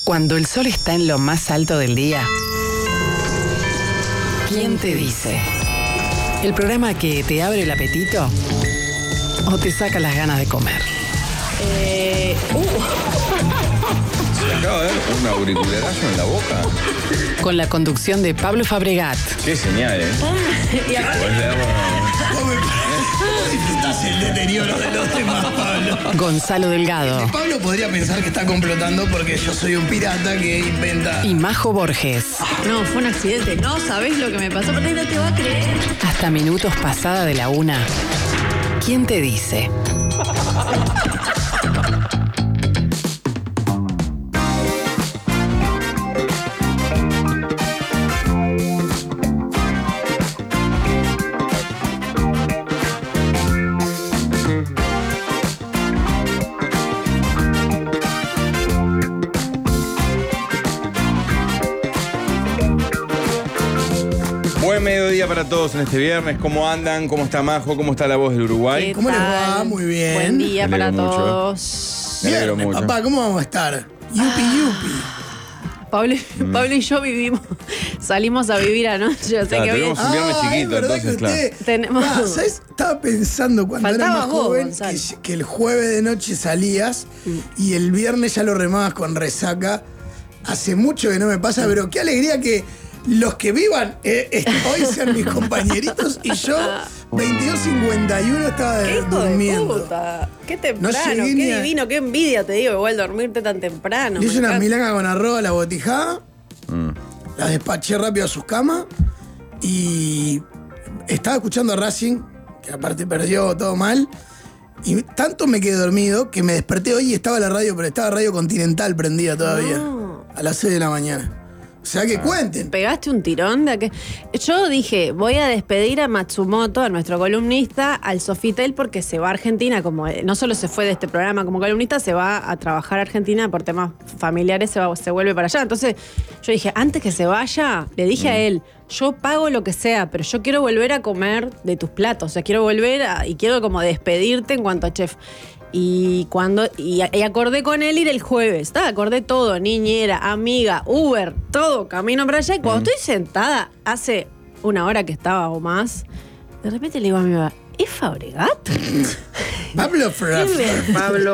Cuando el sol está en lo más alto del día, ¿quién te dice? ¿El programa que te abre el apetito o te saca las ganas de comer? Se acaba de dar un auricularazo en la boca. Con la conducción de Pablo Fabregat. Qué señal, Y aparte, Disfrutás el deterioro de los demás, Pablo. Gonzalo Delgado. Pablo podría pensar que está complotando porque yo soy un pirata que inventa. Y Majo Borges. no, fue un accidente. No sabés lo que me pasó, pero no te va a creer. Hasta minutos pasada de la 1. ¿Quién te dice? Buen mediodía para todos en este viernes. ¿Cómo andan? ¿Cómo está Majo? ¿Cómo está la voz del Uruguay? ¿Cómo les va? Muy bien. Buen día Me para alegro mucho. todos. Me alegro Viernes, mucho. papá, ¿cómo vamos a estar? Yupi. Pablo y yo salimos a vivir anoche. O sea que hoy tuvimos un viernes chiquito, ¿verdad entonces, que claro. usted... Tenemos- ¿Sabes? Estaba pensando cuando era Faltabas más vos, joven Gonzalo. que el jueves de noche salías y el viernes ya lo remabas con resaca. Hace mucho que no me pasa, pero qué alegría que los que vivan hoy sean mis compañeritos y yo 22:51 estaba ¿Qué hijo durmiendo. de puta? Qué No temprano, llegué ni qué a- divino, qué envidia te digo, igual dormirte tan temprano. Le hice me una encanta. milanga con arroz a la botijada, las despaché rápido a sus camas y estaba escuchando a Racing, que aparte perdió todo mal, y tanto me quedé dormido que me desperté hoy y estaba la radio, pero estaba Radio Continental prendida todavía, No. a las 6 de la mañana. O sea que cuenten. ¿Pegaste un tirón de aquel? Yo dije, voy a despedir a Matsumoto, a nuestro columnista, al Sofitel, porque se va a Argentina, como no solo se fue de este programa como columnista, se va a trabajar a Argentina por temas familiares, se vuelve para allá. Entonces, yo dije, antes que se vaya, le dije a él, yo pago lo que sea, pero yo quiero volver a comer de tus platos. O sea, quiero y quiero como despedirte en cuanto a chef. Y acordé con él ir el jueves, acordé todo, niñera, amiga, Uber, todo, camino para allá. Y cuando estoy sentada, hace una hora que estaba o más, de repente le digo a mi mamá, ¿es Fabregat? Pablo Pablo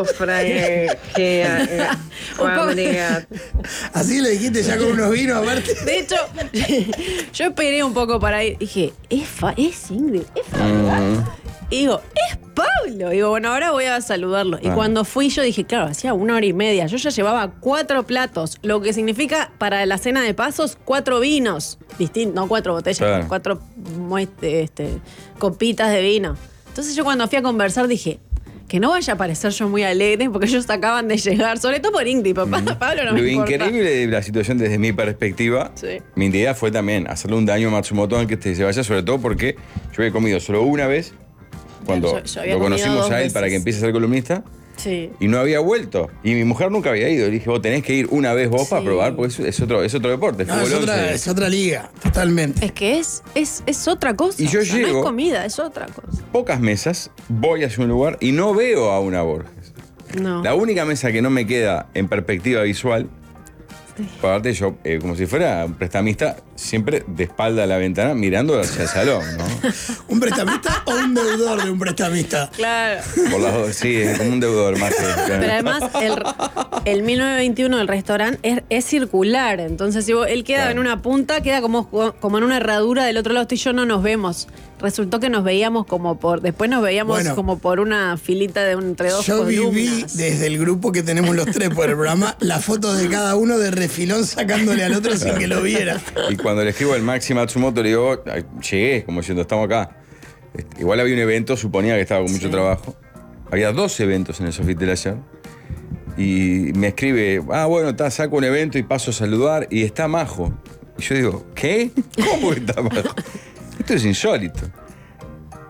Fabregat. Así le dijiste ya con unos vinos aparte. De hecho, yo esperé un poco para ir. Dije, ¿es Ingrid? ¿Es Fabregat? Y digo, es Pablo. Y digo, bueno, ahora voy a saludarlo. Y cuando fui yo dije, claro, hacía 1 hora y media. Yo ya llevaba 4 platos, lo que significa para la cena de pasos 4 vinos. Distintos, no 4 botellas, Claro. 4 copitas de vino. Entonces yo cuando fui a conversar dije, que no vaya a parecer yo muy alegre, porque ellos acaban de llegar, sobre todo por Ingrid, papá, Pablo no Lo me importa. increíble de la situación desde mi perspectiva, Sí. mi idea fue también hacerle un daño a Matsumoto antes que se vaya, sobre todo porque yo había comido solo una vez, cuando Yo había lo comido conocimos 2 a él veces. para que empiece a ser columnista, Sí. y no había vuelto. Y mi mujer nunca había ido. Le dije, vos tenés que ir una vez vos para Sí. probar, porque es otro deporte. No, fútbol 11. es otra liga, totalmente. Es que es otra cosa. Y yo o sea, no llego- es comida, es otra cosa. Pocas mesas, voy hacia un lugar y no veo a una Borges. No. La única mesa que no me queda en perspectiva visual, aparte yo, como si fuera un prestamista, siempre de espalda a la ventana, mirando hacia el salón, ¿no? ¿Un prestamista o un deudor de un prestamista? Claro. Por las dos, sí, es como un deudor más que... Pero además, el 1921 del restaurante es circular. Entonces, si él queda Claro. en una punta, queda como en una herradura del otro lado. Tú y yo no nos vemos. Resultó que nos veíamos después nos veíamos Bueno, como por una filita entre dos Yo columnas. viví desde el grupo que tenemos los tres por el programa las fotos de cada uno de refilón sacándole al otro sin que lo viera. Y cuando le escribo al Maxi Matsumoto, le digo, "Ay, llegué, como diciendo, estamos acá. Igual había un evento, suponía que estaba con mucho trabajo. Había 2 eventos en el Sofitel ayer. Y me escribe, bueno, saco un evento y paso a saludar y está Majo. Y yo digo, ¿qué? ¿Cómo que está Majo? Esto es insólito.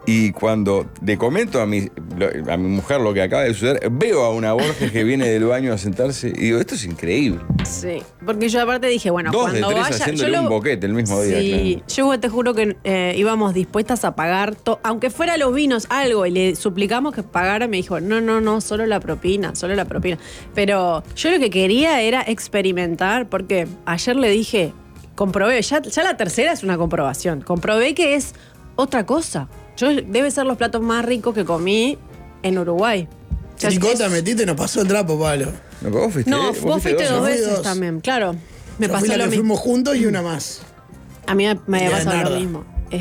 Y cuando le comento a mi mujer lo que acaba de suceder, veo a una Borges que viene del baño a sentarse y digo, esto es increíble. Sí, porque yo aparte dije, bueno, 2 de cuando 3 vaya... haciéndole un boquete el mismo día. Sí, yo te juro que íbamos dispuestas a pagar, aunque fuera los vinos, algo, y le suplicamos que pagara, me dijo, no, solo la propina. Pero yo lo que quería era experimentar, porque ayer le dije, comprobé, ya la tercera es una comprobación, comprobé que es otra cosa. Debe ser los platos más ricos que comí en Uruguay. O sea, Chicota, metiste y nos pasó el trapo, Pablo. No, vos fuiste, vos fuiste dos Yo fui veces dos. también, claro. Me Yo pasó fui la lo que mismo. fuimos juntos y una más. A mí me había Y de pasado lo Narda. mismo.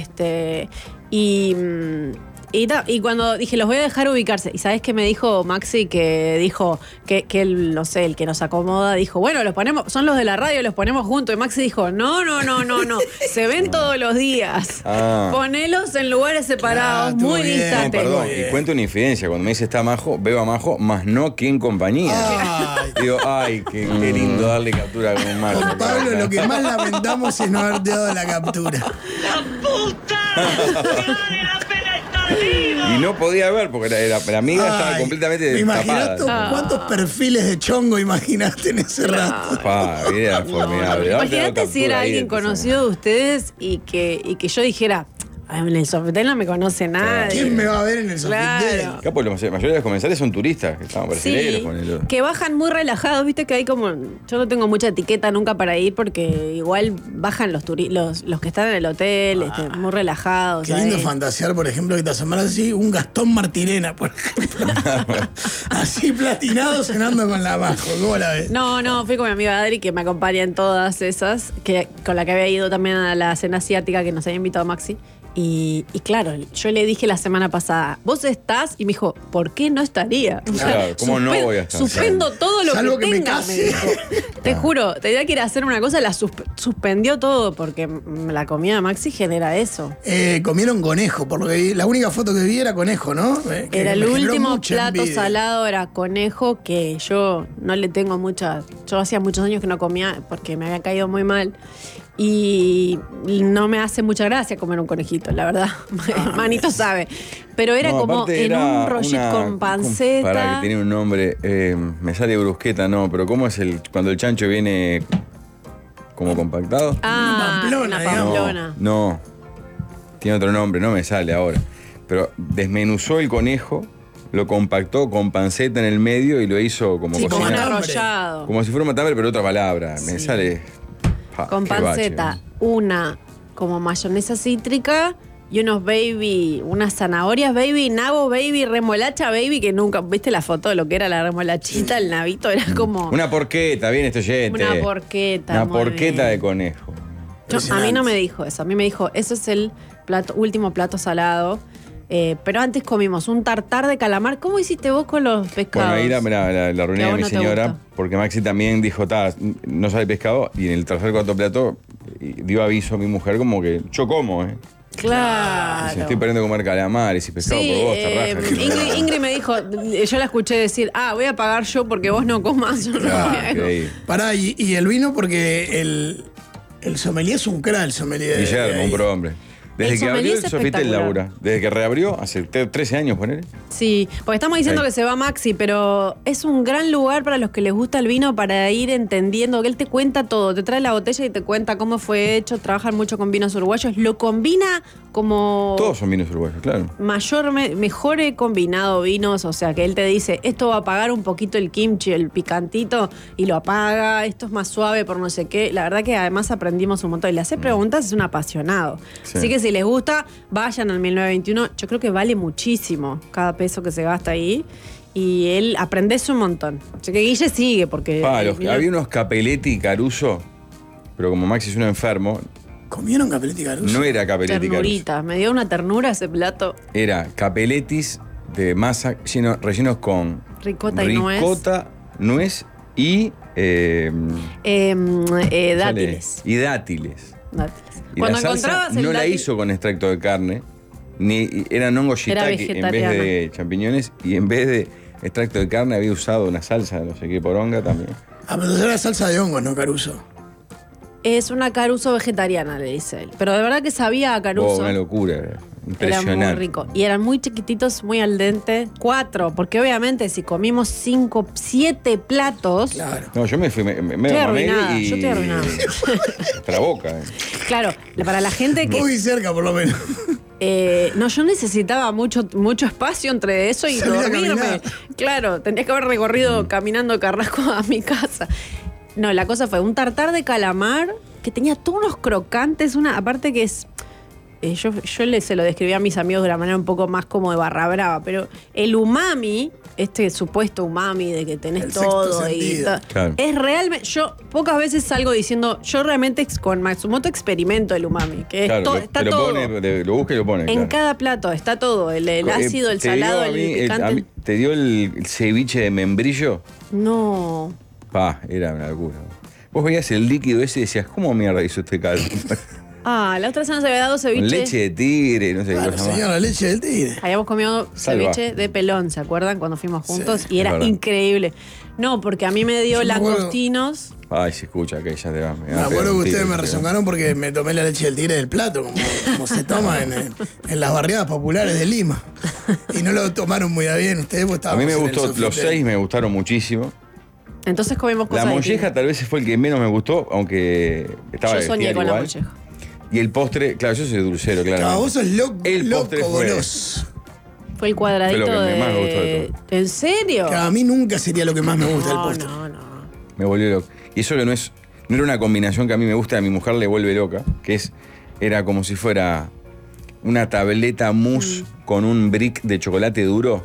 Y cuando dije, los voy a dejar ubicarse. ¿Y sabes qué me dijo Maxi? Que dijo que él, no sé, el que nos acomoda, dijo, bueno, los ponemos, son los de la radio, los ponemos juntos. Y Maxi dijo, no. Se ven todos los días. Ah. Ponelos en lugares separados, estuvo muy bien. No, distantes. perdón, Bien. y cuento una infidencia. Cuando me dice está Majo, veo a Majo, más no que en compañía. Ay. Digo, ay, qué lindo darle captura con Majo. Con Pablo lo que más lamentamos es no haberte dado la captura. Y no podía ver porque la amiga estaba Ay, completamente ¿me imaginás tapada. cuántos perfiles de chongo imaginaste en ese rato? Pa, era formidable. Imagínate si era alguien conocido de ustedes y que yo dijera, "Ay, en el Sofitel no me conoce nadie. ¿Quién me va a ver en el Sofitel? Claro. Acá pues, la mayoría de los comensales son turistas, que estaban brasileños Sí, con el... que bajan muy relajados, viste que hay como, yo no tengo mucha etiqueta nunca para ir porque igual bajan los que están en el hotel, muy relajados. Qué lindo ahí. fantasear, por ejemplo, que te asomaras así un Gastón Martirena, por ejemplo. Así platinado cenando con la Majo. ¿Cómo la ves? No, fui con mi amiga Adri que me acompaña en todas esas, con la que había ido también a la cena asiática que nos había invitado Maxi. Y claro, yo le dije la semana pasada, vos estás, y me dijo, ¿por qué no estaría? Claro, ¿cómo no voy a estar? Suspendo todo lo Salvo que que me tenga, case. dijo. Te juro, tenía que ir a hacer una cosa, la suspendió todo, porque la comida de Maxi genera eso. Comieron conejo, por lo que vi. La única foto que vi era conejo, ¿no? Que Era el me generó último mucha plato envidia. salado, era conejo, que yo no le tengo mucha... Yo hacía muchos años que no comía porque me había caído muy mal. Y no me hace mucha gracia comer un conejito, la verdad. Manito sabe. Pero era No, como aparte en era un rollito con panceta. Para que tiene un nombre, me sale brusqueta, no, pero ¿cómo es cuando el chancho viene como compactado? Ah, Pamplona, una digamos. pamplona. No, tiene otro nombre, no me sale ahora. Pero desmenuzó el conejo, lo compactó con panceta en el medio y lo hizo como Sí, Como un cocina. matambre. arrollado. Como si fuera un matambre, pero otra palabra. Me sale. Con qué bache. panceta, una como mayonesa cítrica y unas zanahorias baby, nabo baby, remolacha baby, que nunca, ¿viste la foto de lo que era la remolachita? El nabito era como Una porqueta, bien esto oyente. una porqueta. Una muy porqueta bien. de conejo. A mí Impresionante. no me dijo eso, a mí me dijo, eso es el último plato salado. Pero antes comimos un tartar de calamar. ¿Cómo hiciste vos con los pescados? Bueno, ahí la Que a reunión de vos mi no te señora, gusta. porque Maxi también dijo, no sabe pescado, y en el tercer cuarto plato dio aviso a mi mujer como que yo como, Claro. Si estoy perdiendo de comer calamares y pescado Sí, por vos, te rajas. Ingrid me dijo, yo la escuché decir, voy a pagar yo porque vos no comas. Yo no Claro, voy a- Increíble. Pará, y el vino porque el sommelier es un crack, el sommelier. de Guillermo, ahí. un prohombre. Desde El que abrió sommelier el es Sofitel espectacular. labura. Desde que reabrió, hace 13 años, ponele. Sí, porque estamos diciendo Sí. que se va Maxi, pero es un gran lugar para los que les gusta el vino para ir entendiendo, que él te cuenta todo, te trae la botella y te cuenta cómo fue hecho, trabajan mucho con vinos uruguayos, lo combina como Todos son vinos uruguayos, claro. mejor he combinado vinos, o sea que él te dice, esto va a apagar un poquito el kimchi, el picantito, y lo apaga, esto es más suave por no sé qué. La verdad que además aprendimos un montón. Y le hace preguntas, es un apasionado. Sí. Así que si les gusta, vayan al 1921. Yo creo que vale muchísimo cada peso que se gasta ahí. Y él aprendes un montón. Así que Guille sigue, porque... Había unos Capelletti y Caruso, pero como Maxi es un enfermo, ¿Comieron Capelletti Caruso? no era Capelletti y Caruso. Ternurita. Me dio una ternura ese plato. Era Capelletis de masa rellenos con Ricota y nuez. nuez y Dátiles. y dátiles. Dátiles. Y Cuando la salsa encontrabas el no la dátil- hizo con extracto de carne, ni eran hongos Era shiitake en vez vegetariana. de champiñones, y en vez de extracto de carne había usado una salsa, no sé qué, poronga también. Ah, pero era salsa de hongos, ¿no, Caruso? Es una caruso vegetariana, le dice él. Pero de verdad que sabía a Oh, caruso. una locura. Impresionante. Era muy rico. Y eran muy chiquititos, muy al dente. 4, porque obviamente si comimos 5, 7 platos. Claro. No, yo me fui, me Estoy arruinada, y... yo estoy arruinada. Hasta la boca. Claro, para la gente que. Muy cerca, por lo menos. No, yo necesitaba mucho espacio entre eso y Salir a dormirme. caminar. Claro, tendría que haber recorrido caminando Carrasco a mi casa. No, la cosa fue un tartar de calamar que tenía todos unos crocantes, aparte que es. Yo se lo describí a mis amigos de una manera un poco más como de barra brava, pero el umami, este supuesto umami de que tenés El sexto todo y sentido. Claro. es realmente. Yo pocas veces salgo diciendo, yo realmente con Matsumoto experimento el umami, que es Claro, está te lo todo. lo busca y lo pone. En claro. cada plato está todo, el ácido, el ¿Te dio salado, a el mí, picante. ¿Te dio el ceviche de membrillo? No. Era una locura. Vos veías el líquido ese y decías, ¿cómo mierda hizo este caldo? La otra semana se había dado ceviche. Con leche de tigre, no sé qué Claro, cosa más. señor, la leche del tigre. Habíamos comido Salvaje. ceviche de pelón, ¿se acuerdan? Cuando fuimos juntos. Sí, y era es verdad. increíble. No, porque a mí me dio Yo me acuerdo- langostinos. Ay, se escucha que ya te va. Me acuerdo que ustedes me rezongaron porque me tomé la leche del tigre del plato, como se toma en las barriadas populares de Lima. Y no lo tomaron muy bien ustedes, pues A mí me estábamos en el gustó, los Sofitel. 6 me gustaron muchísimo. Entonces comimos La cosas molleja distintas. tal vez fue el que menos me gustó, aunque estaba Yo soñé bestial con la igual. molleja. Y el postre, claro, yo soy dulcero, claro. Claro, vos sos El postre loco, fue- goloso. Fue el cuadradito Fue lo que de. más me gustó de ¿En serio? Que a mí nunca sería lo que más me gusta del No, postre. no. Me volvió loco. Y eso que no era una combinación que a mí me gusta, a mi mujer le vuelve loca, que era como si fuera una tableta mousse con un brick de chocolate duro.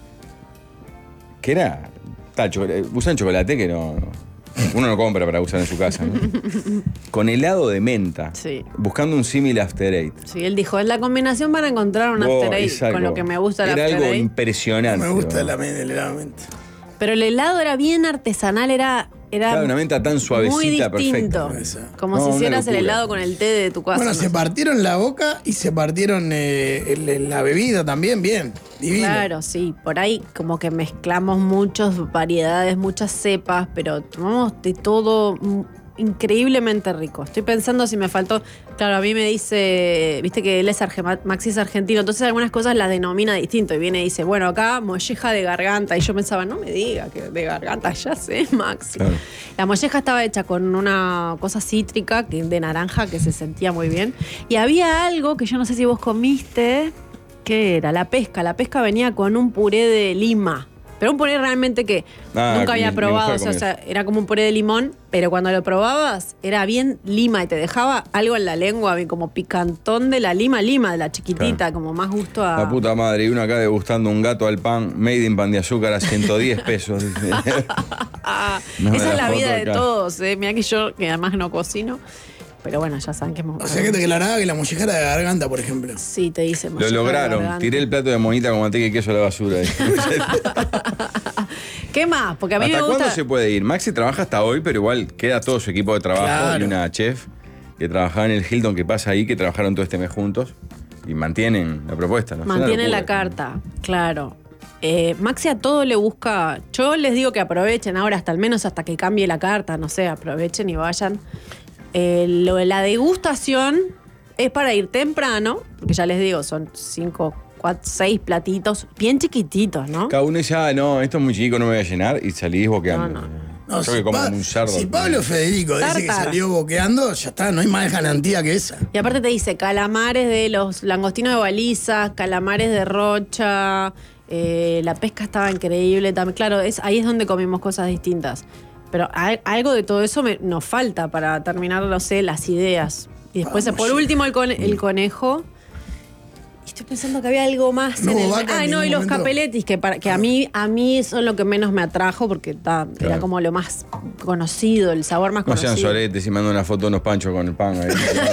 Que era. Usan chocolate que uno no compra para usar en su casa, ¿no? Con helado de menta. Sí. Buscando un símil after eight. Sí, él dijo, es la combinación para encontrar un Oh, after eight es algo- con lo que me gusta el Era after algo eight. impresionante. Me gusta ¿no? el helado de menta. Pero el helado era bien artesanal, era Claro, una menta tan suavecita, muy distinto. perfecta. Como No, si una hicieras el locura. helado con el té de tu casa. Bueno, ¿no? se partieron la boca y se partieron la bebida también, bien. Divino. Claro, sí. Por ahí como que mezclamos muchas variedades, muchas cepas, pero tomamos de todo increíblemente rico. Estoy pensando si me faltó. Claro, a mí me dice, viste que él es Maxi es argentino, entonces algunas cosas las denomina distinto. Y viene y dice, bueno, acá molleja de garganta. Y yo pensaba, no me diga que de garganta, ya sé, Maxi. Claro. La molleja estaba hecha con una cosa cítrica de naranja que se sentía muy bien. Y había algo que yo no sé si vos comiste. ¿Qué era? La pesca. La pesca venía con un puré de lima. Pero un puré realmente que nunca había mi probado. mujer O sea, era como un puré de limón, pero cuando lo probabas era bien lima y te dejaba algo en la lengua, como picantón de la lima, de la chiquitita, Claro. como más gusto a. La puta madre, y uno acá degustando un gato al pan, made in pan de azúcar a 110 pesos. dice. No, Esa es la foto vida de acá. todos, ¿eh? Mirá que yo, que además no cocino. Pero bueno, ya saben que es O sea que te declaraba que la molleja era de garganta, por ejemplo. Sí, te dice Lo molleja de lograron. garganta. Tiré el plato de monita con manteca y queso a la basura. ¿Qué más? Porque a mí ¿Hasta me gusta. cuándo se puede ir? Maxi trabaja hasta hoy, pero igual queda todo su equipo de trabajo Claro. y una chef que trabajaba en el Hilton que pasa ahí, que trabajaron todo este mes juntos y mantienen la propuesta. ¿no? Es una Mantienen la locura. carta, claro. Maxi a todo le busca. Yo les digo que aprovechen ahora, hasta al menos hasta que cambie la carta, no sé, aprovechen y vayan. Lo de la degustación es para ir temprano, porque ya les digo, son 5, 4, 6 platitos bien chiquititos, ¿no? Cada uno dice, no, esto es muy chico, no me voy a llenar, y salís boqueando. No, No, Yo que como como un cerdo. si Pablo Federico dice que Tartar. salió boqueando, ya está, no hay más garantía que esa. Y aparte te dice calamares de los langostinos de balizas, calamares de Rocha, la pesca estaba increíble también. Claro, ahí es donde comimos cosas distintas. Pero algo de todo eso nos falta para terminar, no sé, las ideas. Y después, Vamos, por sí. último, el conejo. Y estoy pensando que había algo más. No en hubo el... vaca en no, y ningún los momento. capeletis, que a mí son lo que menos me atrajo porque era Claro. como lo más conocido, el sabor más No sean conocido. soretes y mando una foto de unos panchos con el pan ahí.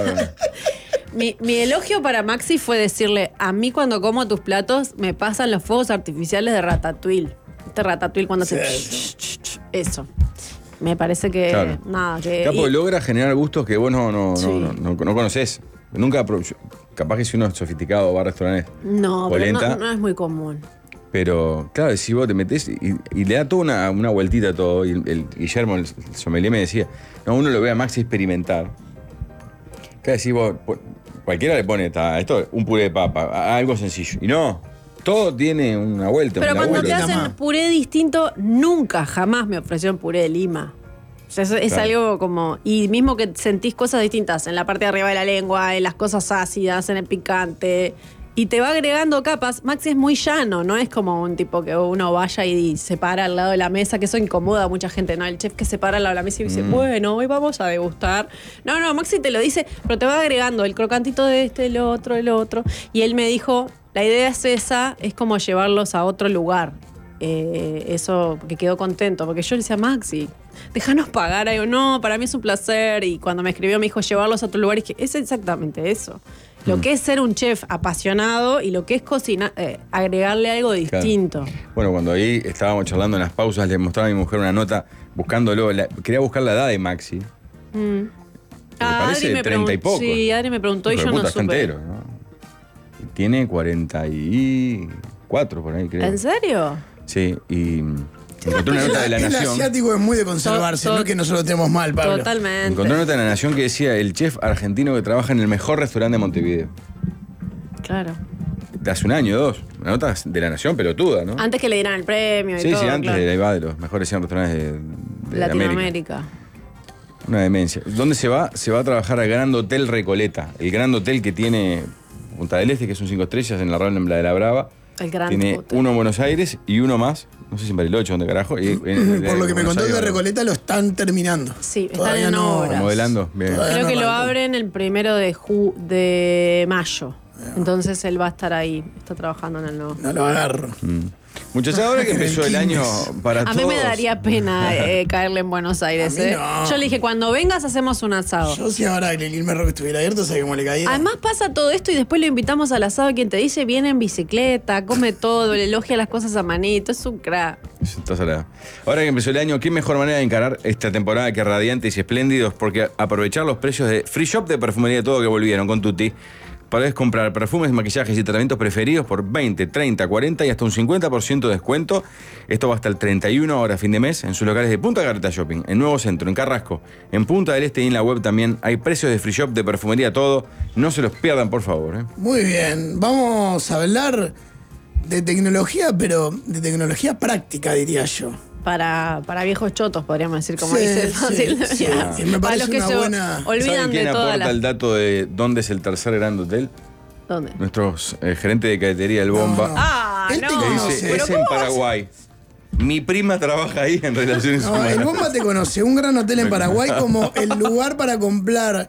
Mi elogio para Maxi fue decirle, a mí cuando como tus platos me pasan los fuegos artificiales de Ratatouille. Este Ratatouille cuando Sí, se... Eso. Me parece que... Claro. Nada, que... Capo y- logra generar gustos que vos Sí. no conocés. Nunca, capaz que si uno es sofisticado va a restaurantes. no, pero polenta. no es muy común. Pero, claro, si vos te metés y le da toda una vueltita a todo, y el Guillermo, el sommelier, me decía, no, uno lo ve a Maxi experimentar. Claro, si vos, por cualquiera le pone esto, un puré de papa, algo sencillo. Y no, todo tiene una vuelta. Pero un cuando laburo. te hacen puré distinto, nunca, jamás me ofrecieron puré de lima. O sea, es Claro. algo como... Y mismo que sentís cosas distintas en la parte de arriba de la lengua, en las cosas ácidas, en el picante... Y te va agregando capas. Maxi es muy llano, no es como un tipo que uno vaya y se para al lado de la mesa, que eso incomoda a mucha gente, ¿no? El chef que se para al lado de la mesa y dice, bueno, hoy vamos a degustar. No, Maxi te lo dice, pero te va agregando el crocantito de este, el otro. Y él me dijo, la idea es esa, es como llevarlos a otro lugar. Eso, que quedó contento, porque yo le decía, Maxi, déjanos pagar. Y yo, no, para mí es un placer. Y cuando me escribió me dijo, llevarlos a otro lugar, y dije, es exactamente eso. Lo que es ser un chef apasionado y lo que es cocinar, agregarle algo distinto. Claro. Bueno, cuando ahí estábamos charlando en las pausas, le mostraba a mi mujer una nota buscándolo. Quería buscar la edad de Maxi. Me parece 30 y poco. Sí, Adri me preguntó y yo no Está supe. entero, ¿no? Y tiene 44 por ahí, creo. ¿En serio? Sí, y encontré una nota de La El Nación. asiático es muy de conservarse, no que nosotros tenemos mal, Pablo. Totalmente. Encontré una nota de La Nación que decía el chef argentino que trabaja en el mejor restaurante de Montevideo. Claro. De hace un año o dos. Una nota de La Nación pelotuda, ¿no? Antes que le dieran el premio y Sí, todo. sí, antes claro. de va de los mejores 100 restaurantes de América. Latinoamérica. Una demencia. ¿Dónde se va? Se va a trabajar al Grand Hotel Recoleta. El Grand Hotel que tiene Punta del Este, que es un 5 estrellas en la Rambla de la Brava. El Grand Tiene Hotel. uno en Buenos Aires y uno más. No sé si en Bariloche, ¿dónde carajo? Y Por lo que me Buenos contó el de Aires, Recoleta lo están terminando. Sí, están Todavía en no- obras. Modelando. Bien. Todavía Creo no que lo arrancó. abren el 1 de mayo. Entonces él va a estar ahí. Está trabajando en el nuevo. No lo agarro. Muchachos, ahora que En el empezó el año Quilmes. para A todos. mí me daría pena caerle en Buenos Aires. A mí no. Yo le dije, cuando vengas hacemos un asado. Yo si ahora el Quilmes Rock estuviera abierto, ¿sabes cómo le caía? Además pasa todo esto y después lo invitamos al asado. Quien te dice viene en bicicleta, come todo, le elogia las cosas a manito. Es un crack. Está salada. Ahora que empezó el año, qué mejor manera de encarar esta temporada que Radiantes y Espléndidos, porque aprovechar los precios de Free Shop de Perfumería de Todo que volvieron con Tutti. Podés comprar perfumes, maquillajes y tratamientos preferidos por 20, 30, 40 y hasta un 50% de descuento. Esto va hasta el 31, ahora fin de mes, en sus locales de Punta Carreta Shopping, en Nuevo Centro, en Carrasco, en Punta del Este y en la web también. Hay precios de Free Shop de Perfumería Todo. No se los pierdan, por favor. Muy bien, vamos a hablar de tecnología, pero de tecnología práctica, diría yo. Para viejos chotos, podríamos decir, como Sí, dice sí, fácil. sí. Ya. Me Para parece los que una se buena- ¿Saben olvidan quién de todas aporta las... el dato de dónde es el tercer Grand Hotel? ¿Dónde? Nuestros gerente de cadetería, el Bomba. No. Ah, Él te no. Que conoce. dice, ¿Pero es en cómo vas a- Paraguay. Mi prima trabaja ahí en Relaciones No, Humanas. el Bomba te conoce, un gran hotel en Paraguay como el lugar para comprar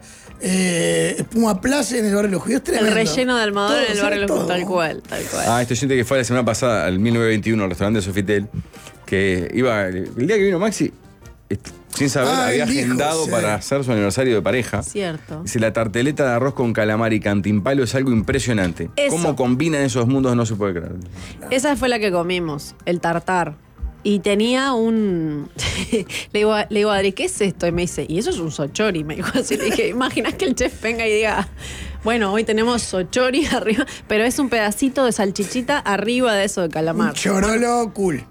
espuma plaza en el barrio de los Judíos. El Tremendo. relleno de Almodóvar Todo, en el barrio de todo. los tal cual, tal cual. Ah, este oyente que fue la semana pasada al 1921, al restaurante de Sofitel, que iba, el día que vino Maxi, sin saber, Ah, había él dijo, agendado sí. para hacer su aniversario de pareja. Cierto. Dice, la tarteleta de arroz con calamar y cantimpalo es algo impresionante. Eso. Cómo combinan esos mundos no se puede creer. Esa fue la que comimos, el tartar. Y tenía un... le digo a Adri, ¿qué es esto? Y me dice, y eso es un sochori. Me dijo así, le dije, ¿imaginas que el chef venga y diga, bueno, hoy tenemos sochori arriba, pero es un pedacito de salchichita arriba de eso de Un calamar? chorolo cool.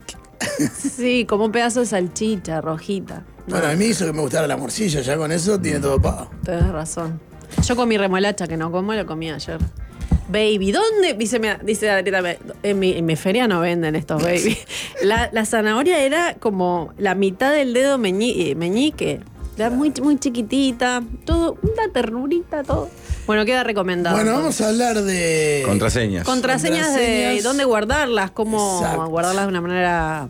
Sí, como un pedazo de salchicha rojita. No, Bueno, a mí hizo que me gustara la morcilla, ya con eso tiene todo pago. tenés razón. Yo comí remolacha, que no como, lo comí ayer. Baby, ¿dónde? Dice Adri también, en mi feria no venden estos baby. La zanahoria era como la mitad del dedo meñique. Era muy, muy chiquitita, todo, una ternurita, todo. Bueno, queda recomendado. Bueno, vamos a hablar de... Contraseñas. Contraseñas de Contraseñas. dónde guardarlas, cómo Exacto. guardarlas de una manera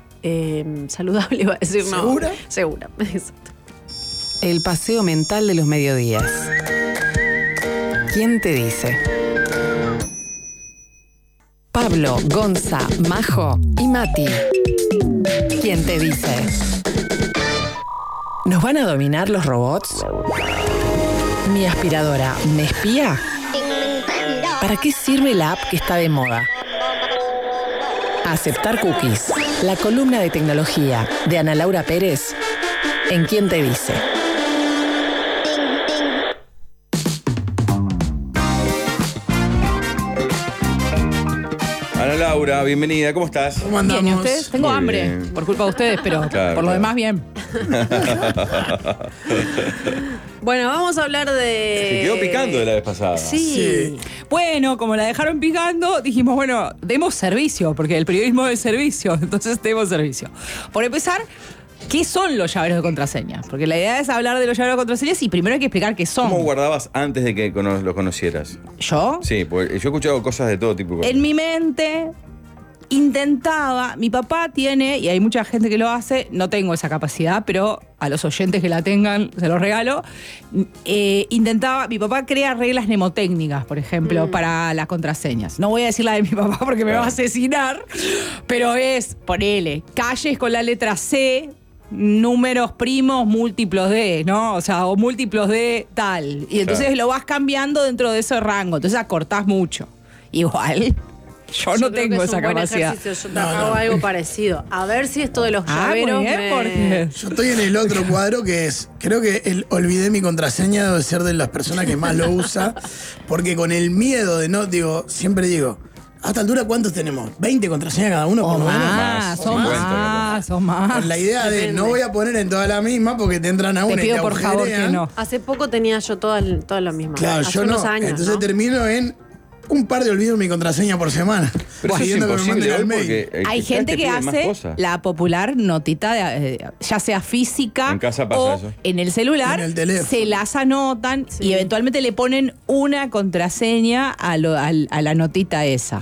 saludable, iba a decir, no. ¿Segura? Segura, exacto. El paseo mental de los mediodías. ¿Quién te dice? Pablo, Gonza, Majo y Mati. ¿Quién te dice? ¿Nos van a dominar los robots? ¿Mi aspiradora me espía? ¿Para qué sirve la app que está de moda? Aceptar cookies. La columna de tecnología de Ana Laura Pérez. ¿En quién te dice? Ana Laura, bienvenida, ¿cómo estás? ¿Cómo andamos? Bien, ¿y ustedes? Tengo Muy hambre bien. por culpa de ustedes, pero Claro, por lo claro. demás bien. Bueno, vamos a hablar de... Se quedó picando de la vez pasada. Sí. Bueno, como la dejaron picando, dijimos, bueno, demos servicio, porque el periodismo es servicio, entonces demos servicio. Por empezar, ¿qué son los llaveros de contraseña? Porque la idea es hablar de los llaveros de contraseñas y primero hay que explicar qué son. ¿Cómo guardabas antes de que lo conocieras? ¿Yo? Sí, porque yo he escuchado cosas de todo tipo. En mi mente intentaba, mi papá tiene, y hay mucha gente que lo hace, no tengo esa capacidad, pero a los oyentes que la tengan se los regalo, mi papá crea reglas mnemotécnicas, por ejemplo, para las contraseñas. No voy a decir la de mi papá porque me va a asesinar, pero es, ponele, calles con la letra C, números primos múltiplos de, ¿no? O sea, o múltiplos de tal. Y entonces lo vas cambiando dentro de ese rango, entonces acortás mucho. Igual... Yo no creo tengo que es esa un buen capacidad. ejercicio. Yo hago algo parecido. A ver si esto de los Muy llaveros bien, porque... Yo estoy en el otro cuadro que es, creo que olvidé mi contraseña, debe ser de las personas que más lo usa, porque con el miedo de no, siempre digo, a esta altura ¿cuántos tenemos? ¿20 contraseñas cada uno? O por lo menos? más, son 50, más, son más. Con la idea de no voy a poner en todas la misma porque te entran a Te una y pido te por favor que agujerean. no. Hace poco tenía yo todas las mismas. Claro, Hace yo no. unos años, Entonces ¿no? termino en un par de olvidos mi contraseña por semana. Pero eso es Pidiendo que me imposible manden hoy al mail. porque Hay gente que hace la popular notita, ya sea física En casa pasa o eso. en el celular, En el teléfono. se las anotan Sí. y eventualmente le ponen una contraseña a la notita esa.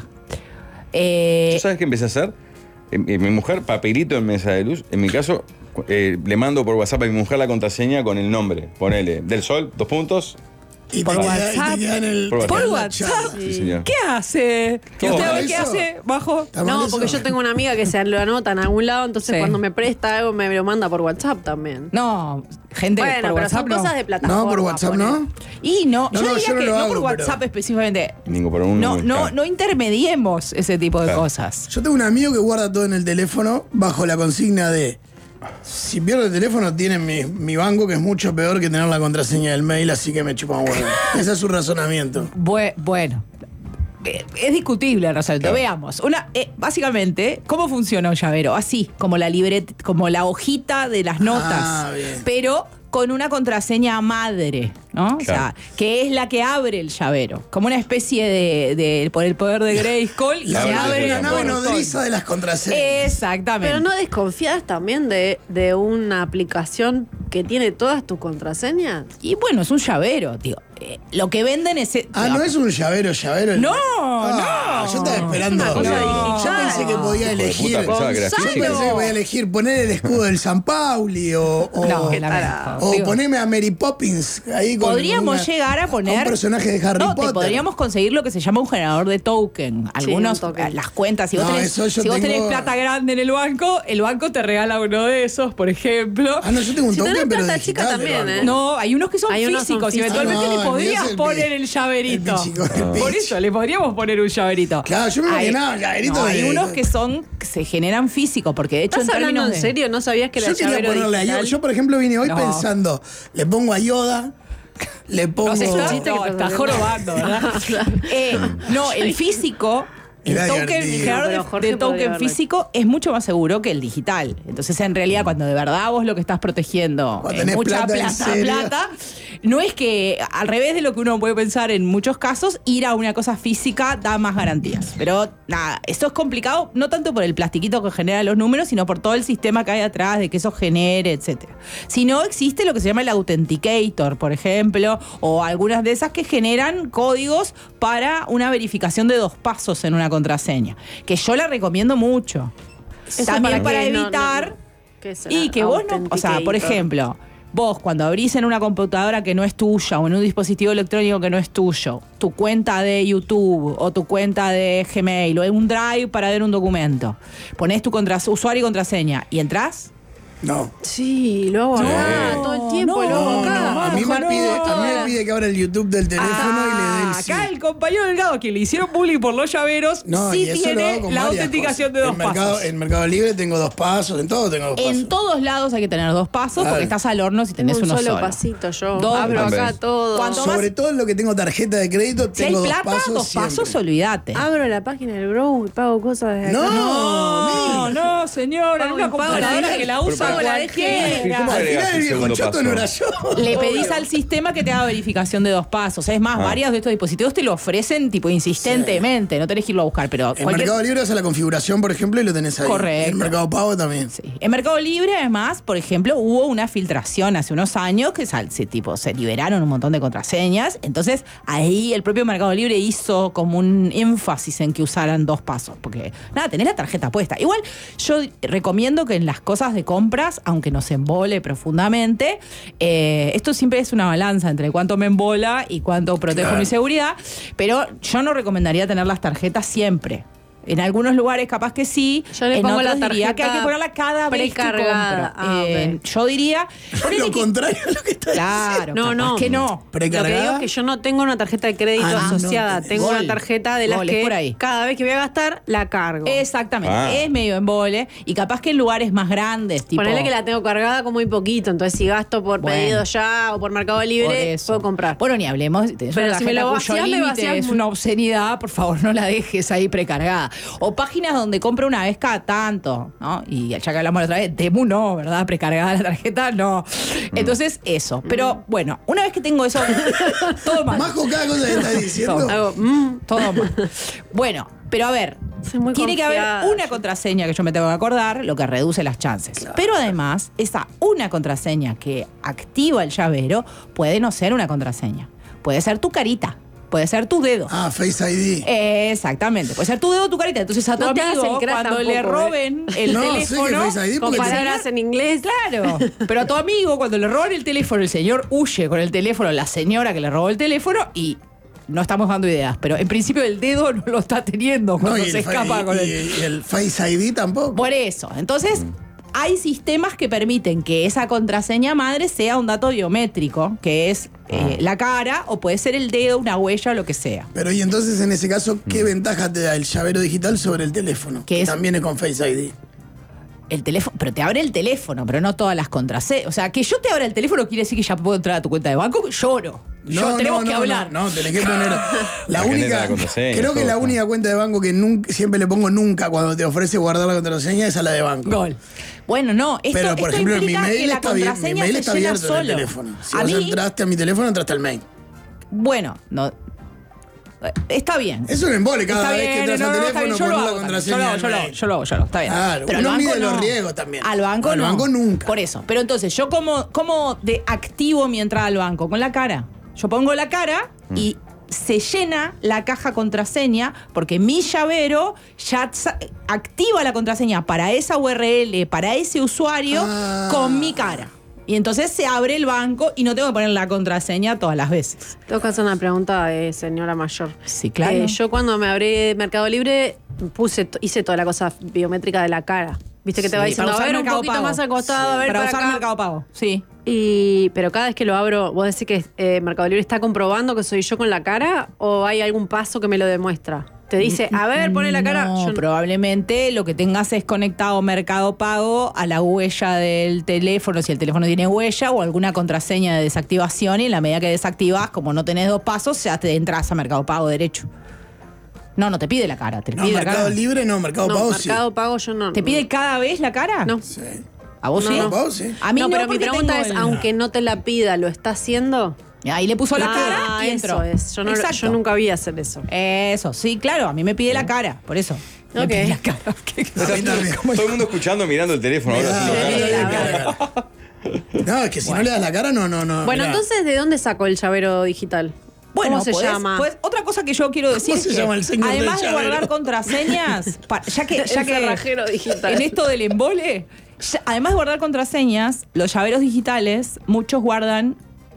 ¿Tú sabes qué empecé a hacer? Mi mujer, papelito en mesa de luz. En mi caso, le mando por WhatsApp a mi mujer la contraseña con el nombre. Ponele, del sol, 2 puntos. Y Por te queda, WhatsApp. y te queda en el, Por te queda en la WhatsApp. charla. Sí, señor. ¿Qué hace? ¿Y ¿Cómo? usted ¿Mal qué eso? hace? Bajo. ¿Está mal No, eso? porque yo tengo una amiga que se lo anota en algún lado, entonces Sí. cuando me presta algo me lo manda por WhatsApp también. No, gente Bueno, por pero WhatsApp son no. cosas de plataforma. No, por WhatsApp ponele. no. Y no, No, yo no, diría yo no que lo no hago, por pero- WhatsApp específicamente. Ninguno por uno. No intermediemos ese tipo de Claro. cosas. Yo tengo un amigo que guarda todo en el teléfono bajo la consigna de si pierdo el teléfono tiene mi banco, que es mucho peor que tener la contraseña del mail, así que me chupan huevo. Ese es su razonamiento. Bueno, es discutible el razonamiento. Claro. Veamos. Básicamente, ¿cómo funciona un llavero? Así, como la libreta, como la hojita de las notas, bien. pero con una contraseña madre, ¿no? O Claro. sea, que es la que abre el llavero. Como una especie de por el poder de Grayskull, y La, se verdad abre que la el nave portón. nodriza de las contraseñas. Exactamente. Pero no desconfías también de una aplicación que tiene todas tus contraseñas. Y bueno, es un llavero, digo. Lo que venden es... No es un llavero. No, Yo estaba esperando. Es una cosa No. Yo pensé que podía Hijo de elegir. puta, pensaba que era Yo física. pensé que podía elegir poner el escudo del San Pauli o No, o ponerme a Mary Poppins ahí con Podríamos llegar a poner... un personaje de Harry no, Potter. te podríamos conseguir lo que se llama un generador de token. Algunos, un token. las cuentas, si vos, No, tenés, eso yo si vos tenés tengo- plata grande en el banco te regala uno de esos, por ejemplo. Ah, no, yo tengo un Si token, tenés pero plata digital chica del también, banco. ¿eh? No, hay unos que son Hay unos físicos son y eventualmente físicos. le Ah, no, el mío podrías es el poner pi- el llaverito. el pichico, el Por pichi. eso, le podríamos poner un llaverito. Claro, yo me imaginaba el llaverito no, de- hay unos que se generan físicos, porque de hecho ¿Estás en hablando términos en de... serio? ¿No sabías que Yo era quería llavero ponerle a digital? Yoda. Yo, por ejemplo, vine hoy No. pensando, le pongo a Yoda, le pongo... No, se está, chiste que no, estás está haciendo. jorobando, ¿verdad? No, el físico, el Era token, divertido. el generador Pero de Jorge podría token haberlo físico es mucho más seguro que el digital. Entonces, en realidad, cuando de verdad vos lo que estás protegiendo Cuando es tenés mucha plata, en serio. plata, no es que, al revés de lo que uno puede pensar en muchos casos, ir a una cosa física da más garantías. Pero nada, esto es complicado, no tanto por el plastiquito que genera los números, sino por todo el sistema que hay atrás de que eso genere, etcétera. Si no, existe lo que se llama el Authenticator, por ejemplo, o algunas de esas que generan códigos para una verificación de 2 pasos en una contraseña, que yo la recomiendo mucho. ¿Eso También para qué? evitar... ¿Qué será? Y que vos no, o sea, por Authenticator. ejemplo, vos cuando abrís en una computadora que no es tuya o en un dispositivo electrónico que no es tuyo, tu cuenta de YouTube o tu cuenta de Gmail o en un Drive para ver un documento, ponés tu usuario y contraseña y entrás. No. Sí, lo hago acá todo el tiempo, no, lo hago no, acá. A mí me pide que abra el YouTube del teléfono y le dé sí. Acá el compañero Delgado, que le hicieron bullying por los llaveros, No, y sí eso lo hago tiene con la varias autenticación cosas. de 2 pasos. En Mercado Libre tengo 2 pasos, en todo tengo 2 pasos. En todos lados hay que tener 2 pasos Claro. porque estás al horno si tenés Tengo un uno solo pasito yo. Abro También. acá todo. Cuanto más- Sobre todo en lo que tengo tarjeta de crédito, Si hay tengo 2 plata, pasos 2 pasos, siempre. olvídate. Abro la página del Grow y pago cosas de acá. No, No, señora, Pago una y pago computadora la que la Pero usa para- cualquiera. ¿Cómo Al agregas final el el viejo segundo choto paso? no era yo. Le pedís al sistema que te haga verificación de 2 pasos. Es más, varios de estos dispositivos te lo ofrecen tipo insistentemente. No tenés que irlo a buscar, pero En Mercado Libre vas a la configuración, por ejemplo, y lo tenés ahí. Correcto. En Mercado Pago también. Sí. En Mercado Libre, además, por ejemplo, hubo una filtración hace unos años que se liberaron un montón de contraseñas. Entonces, ahí el propio Mercado Libre hizo como un énfasis en que usaran 2 pasos. Porque, nada, tenés la tarjeta puesta. Igual, yo recomiendo que en las cosas de compras, aunque nos embole profundamente, esto siempre es una balanza entre cuánto me embola y cuánto protejo Claro. mi seguridad. Pero yo no recomendaría tener las tarjetas siempre. En algunos lugares capaz que sí, Yo le en pongo otros la diría que hay que tarjeta ponerla cada vez que precargada. compro. Ah, ok. Yo diría... ponele Lo que- contrario a lo que está Claro, No, capaz no. que no. Lo que ¿Precargada? digo es que yo no tengo una tarjeta de crédito Ah, no asociada. tenés. Tengo Gol. una tarjeta de las Gol, es que por ahí. cada vez que voy a gastar, la cargo. Exactamente, Ah. es medio embole y capaz que en lugares más grandes, tipo... Ponele que la tengo cargada con muy poquito. Entonces, si gasto por Bueno. pedido ya o por Mercado por Libre, eso. puedo comprar. Bueno, ni hablemos. Si tenés Pero una si me tarjeta lo cuyo vacías, me límite vacías es muy- una obscenidad, por favor, no la dejes ahí precargada. O páginas donde compro una vez cada tanto, ¿no? Y ya que hablamos la otra vez, Temu no, ¿verdad? Precargada la tarjeta, no. Entonces, eso. Pero, bueno, una vez que tengo eso, todo mal. Majo cada cosa que está diciendo. Hago, Todo mal. Bueno, pero a ver, Soy muy tiene que haber confiada. una contraseña que yo me tengo que acordar, lo que reduce las chances. Pero además, esa una contraseña que activa el llavero puede no ser una contraseña. Puede ser tu carita, puede ser tus dedos. Ah, Face ID. Exactamente, puede ser tu dedo o tu carita. Entonces a tu No te hagas amigo, el crack cuando le tampoco, roben el No, sé teléfono... que Face ID con porque palabras en inglés. Claro, pero a tu amigo cuando le roban el teléfono, el señor huye con el teléfono, la señora que le robó el teléfono y no estamos dando ideas, pero en principio el dedo no lo está teniendo cuando y el se escapa con el... y el Face ID tampoco. Por eso, entonces hay sistemas que permiten que esa contraseña madre sea un dato biométrico, que es la cara o puede ser el dedo, una huella o lo que sea. Pero y entonces en ese caso, ¿qué ventaja te da el llavero digital sobre el teléfono? Que Que es- también es con Face ID. El teléfono, pero te abre el teléfono, pero no todas las contraseñas. O sea, que yo te abra el teléfono quiere decir que ya puedo entrar a tu cuenta de banco. Lloro. Tenemos que hablar. No, tenés que poner. La genera única. la contraseña, Creo que todo, la claro. única cuenta de banco que nunca, siempre le pongo nunca cuando te ofrece guardar la contraseña es a la de banco. Gol. Bueno, no, Pero, por esto ejemplo, en mi implica que mail la está bien. Mi contraseña mail se está llena abierto en el solo. teléfono. Si A vos mí, entraste a mi teléfono, entraste al mail. bueno, no. Está bien. Es un embole cada Está vez que bien, entras no, al no, está teléfono bien, yo lo poner la hago también. contraseña. Yo del lo mail. hago, está bien. Claro, Pero uno al banco mide los no. riesgos también. Al banco Al no. banco nunca. Por eso. Pero entonces, ¿yo cómo activo mi entrada al banco? Con la cara. Yo pongo la cara y se llena la caja contraseña porque mi llavero ya activa la contraseña para esa URL, para ese usuario, Ah. con mi cara. Y entonces se abre el banco y no tengo que poner la contraseña todas las veces. Tengo que hacer una pregunta de señora mayor. Sí, claro. Yo cuando me abrí Mercado Libre hice toda la cosa biométrica de la cara. Viste que te va Sí, diciendo, para a usar ver, un Mercado poquito Pago. más al costado, a ver, Para para usar acá. Mercado Pago, sí. Pero cada vez que lo abro, ¿vos decís que Mercado Libre está comprobando que soy yo con la cara o hay algún paso que me lo demuestra? Te dice, a ver, pone la cara. No, Yo probablemente lo que tengas es conectado Mercado Pago a la huella del teléfono, si el teléfono tiene huella, o alguna contraseña de desactivación, y en la medida que desactivas, como no tenés 2 pasos, ya te entras a Mercado Pago derecho. No te pide la cara, te No, pide la Mercado cara. Libre no, Mercado no, Pago sí. Mercado Pago yo no. ¿Te pide cada vez la cara? No. Sí. ¿A vos sí? Mercado Pago sí. A mí no, pero mi porque pregunta tengo es, el- aunque no te la pida, ¿lo está haciendo? Ahí le puso la cara y eso entró. es. Exacto. Yo nunca vi hacer eso. Eso, sí, claro, a mí me pide la cara, por eso. Me Ok. pide la cara. A mí también. Todo el mundo escuchando, mirando el teléfono. Me Ahora da- sí, me da claro. bien que la cara. No, es que si no le das la cara, no. Bueno, mirá. entonces, ¿de dónde sacó el llavero digital? Bueno, ¿Cómo se podés- llama? otra cosa que yo quiero decir ¿Cómo es se que, llama el señor del además de llavero? guardar contraseñas, ya que El cerrajero digital. en esto del embole, además de guardar contraseñas, los llaveros digitales, muchos guardan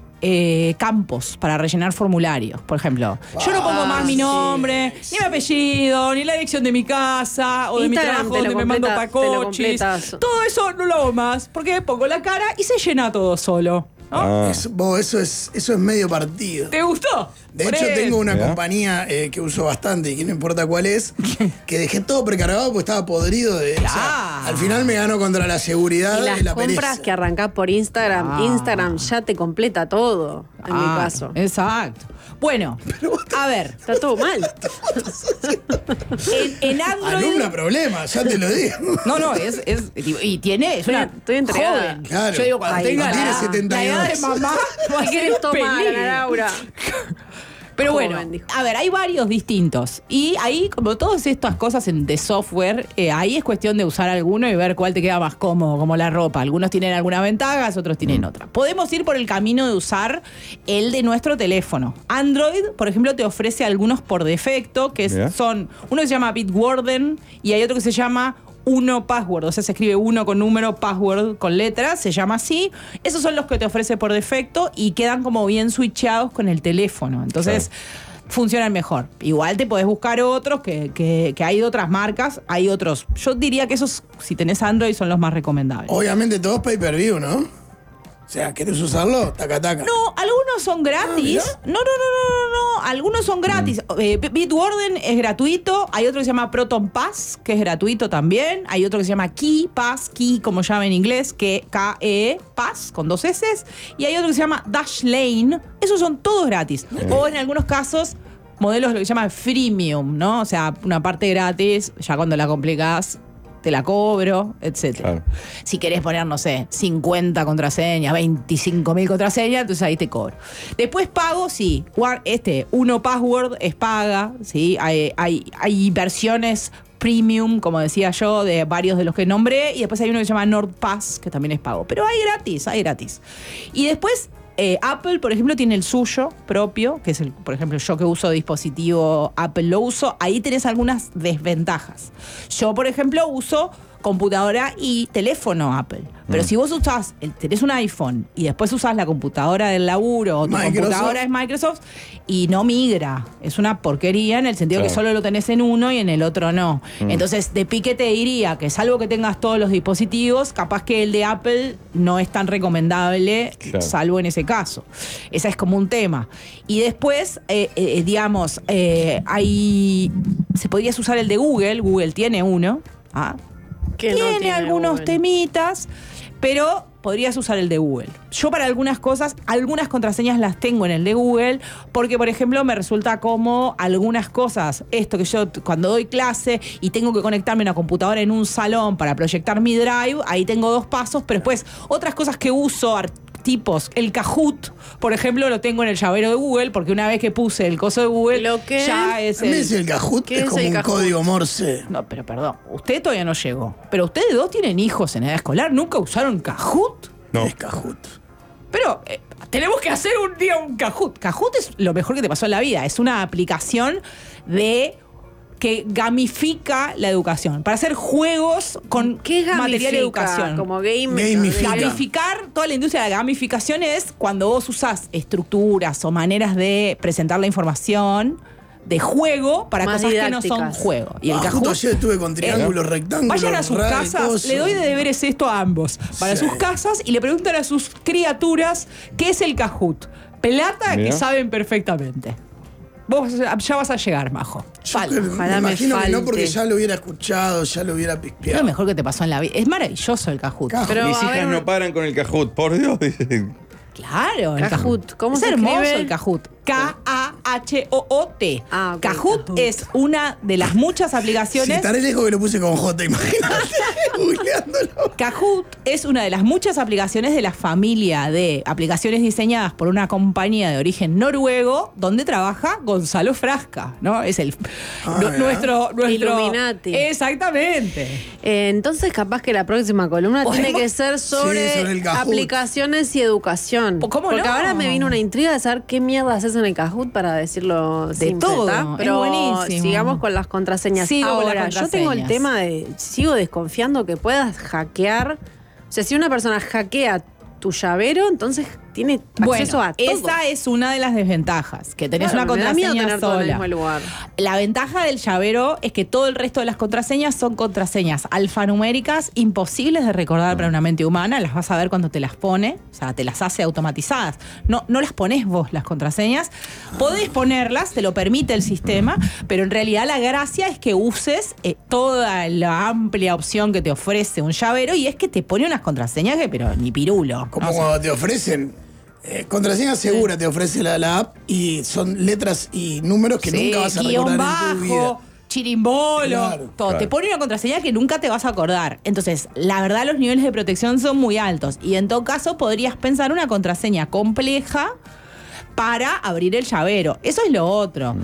campos para rellenar formularios. Por ejemplo, yo no pongo más mi nombre, ni mi apellido, ni la dirección de mi casa o de mi Instagram trabajo te lo donde me mando completa- te lo pacochis. completas. Todo eso no lo hago más porque pongo la cara y se llena todo solo. Ah. Eso es medio partido. ¿Te gustó? De Por hecho, eso. tengo una Mirá. compañía que uso bastante y que no importa cuál es, que dejé todo precargado porque estaba podrido de. O sea, Claro. al final me ganó contra la seguridad Y las y la compras pereza. que arrancás por Instagram, Ah. Instagram ya te completa todo, en mi caso. Exacto. Bueno, a ver, Está todo mal. en Android. Alumna problema, ya te lo digo. No, es y tiene, es una Estoy entregada. joven. Claro. Yo digo, cuando Ay, tenga no tiene la edad 72. de mamá, va a ¿Qué ser quieres tomar, peligro. Ana Laura? Pero Joven, bueno, dijo. a ver, hay varios distintos. Y ahí, como todas estas cosas de software, ahí es cuestión de usar alguno y ver cuál te queda más cómodo, como la ropa. Algunos tienen algunas ventajas, otros tienen otras. Podemos ir por el camino de usar el de nuestro teléfono. Android, por ejemplo, te ofrece algunos por defecto, que Mirá. son, uno se llama Bitwarden y hay otro que se llama Uno Password, o sea, se escribe uno con número, password con letras, se llama así. Esos son los que te ofrece por defecto y quedan como bien switchados con el teléfono. Entonces, funcionan mejor. Igual te podés buscar otros que hay de otras marcas, hay otros. Yo diría que esos, si tenés Android, son los más recomendables. Obviamente todos pay-per-view, ¿no? O sea, ¿querés usarlo? Taca, taca. No, algunos son gratis. ¿mirá? No. Algunos son gratis. Bitwarden es gratuito. Hay otro que se llama Proton Pass, que es gratuito también. Hay otro que se llama Key Pass, Key como llama en inglés, que K-E Pass con 2 S. Y hay otro que se llama Dashlane. Esos son todos gratis. O en algunos casos, modelos lo que se llama freemium, ¿no? O sea, una parte gratis, ya cuando la complicás, te la cobro, etcétera. Claro. Si querés poner, no sé, 50 contraseñas, 25.000 contraseñas, entonces ahí te cobro. Después pago, sí. Uno Password es paga, ¿sí? Hay versiones premium, como decía yo, de varios de los que nombré. Y después hay uno que se llama NordPass, que también es pago. Pero hay gratis. Y después Apple, por ejemplo, tiene el suyo propio, que es por ejemplo, yo que uso dispositivo Apple lo uso, ahí tenés algunas desventajas. Yo, por ejemplo, uso computadora y teléfono Apple. Pero si vos tenés un iPhone y después usás la computadora del laburo o tu Microsoft. computadora es Microsoft y no migra. Es una porquería en el sentido que Claro. solo lo tenés en uno y en el otro no. Entonces, de pique te diría que salvo que tengas todos los dispositivos, capaz que el de Apple no es tan recomendable, Claro. salvo en ese caso. Ese es como un tema. Y después, digamos, se podrías usar el de Google. Google tiene uno. ¿Ah? Que no Tiene tiene algunos Google. temitas, pero podrías usar el de Google. Yo para algunas cosas, algunas contraseñas las tengo en el de Google, porque por ejemplo me resulta como algunas cosas, esto que yo cuando doy clase y tengo que conectarme a una computadora en un salón para proyectar mi Drive, ahí tengo 2 pasos, pero después otras cosas que uso, tipos, el Kahoot, por ejemplo, lo tengo en el llavero de Google, porque una vez que puse el coso de Google, ¿Lo qué? ya es A mí es el Kahoot, ¿Qué es es como el un Kahoot? código Morse. No, pero perdón, usted todavía no llegó. Pero ustedes dos tienen hijos en edad escolar, ¿nunca usaron Kahoot? No. Es Kahoot. Pero tenemos que hacer un día un Kahoot. Kahoot es lo mejor que te pasó en la vida. Es una aplicación que gamifica la educación. Para hacer juegos con ¿Qué gamifica? material de educación. Como Gamifica. Gamificar, toda la industria de la gamificación es cuando vos usás estructuras o maneras de presentar la información de juego para Más cosas que no son didácticas. juego. Y el Justo Kahoot ayer estuve con triángulos, rectángulos. vayan a sus rayos, casas, cosas. le doy de deberes esto a ambos, para Sí. sus casas y le preguntan a sus criaturas qué es el Kahoot. Plata Mirá. que saben perfectamente. Vos ya vas a llegar, Majo. Yo Vale. creo- Ojalá me me imagino que no, falte. porque ya lo hubiera escuchado, ya lo hubiera Es pispeado. lo mejor que te pasó en la vida. Es maravilloso el Kahoot. Kahoot. Pero, Mis a hijas ver, no paran con el Kahoot, por Dios. dicen. Claro, el Kahoot. ¿Cómo es se hermoso escribe? el Kahoot. K-A-H-O-O-T. Ah, ok, Kahoot Kahoot. es una de las muchas Si aplicaciones. estaré lejos que lo puse con J, imagínate. Googleándolo. Kahoot es una de las muchas aplicaciones de la familia de aplicaciones diseñadas por una compañía de origen noruego donde trabaja Gonzalo Frasca, ¿no? Es el mirá. nuestro Illuminati. Exactamente. Entonces, capaz que la próxima columna Podemos- tiene que ser sobre, Sí, sobre el Kahoot. aplicaciones y educación. ¿Cómo Porque no? ahora me vino una intriga de saber qué mierda haces en el Kahoot para decirlo De simple, todo, ¿tá? es Pero buenísimo. sigamos con las contraseñas. Sigo con Ahora, las yo tengo el contraseñas. tema de, sigo desconfiando que puedas hackear. O sea, si una persona hackea tu llavero, entonces tiene acceso a todo. Esa es una de las desventajas, que tenés Claro, una me da miedo contraseña tener todo en el sola. mismo lugar. La ventaja del llavero es que todo el resto de las contraseñas son contraseñas alfanuméricas, imposibles de recordar para una mente humana. Las vas a ver cuando te las pone, o sea, te las hace automatizadas. No las ponés vos las contraseñas. Podés ponerlas, te lo permite el sistema, pero en realidad la gracia es que uses toda la amplia opción que te ofrece un llavero, y es que te pone unas contraseñas que, pero ni pirulo. Como ¿no? O sea, cuando te ofrecen contraseña segura, te ofrece la app y son letras y números que nunca vas a guión recordar en tu vida. bajo, chirimbolo, Claro. todo. Claro. Te pone una contraseña que nunca te vas a acordar. Entonces, la verdad, los niveles de protección son muy altos. Y en todo caso, podrías pensar una contraseña compleja para abrir el llavero. Eso es lo otro.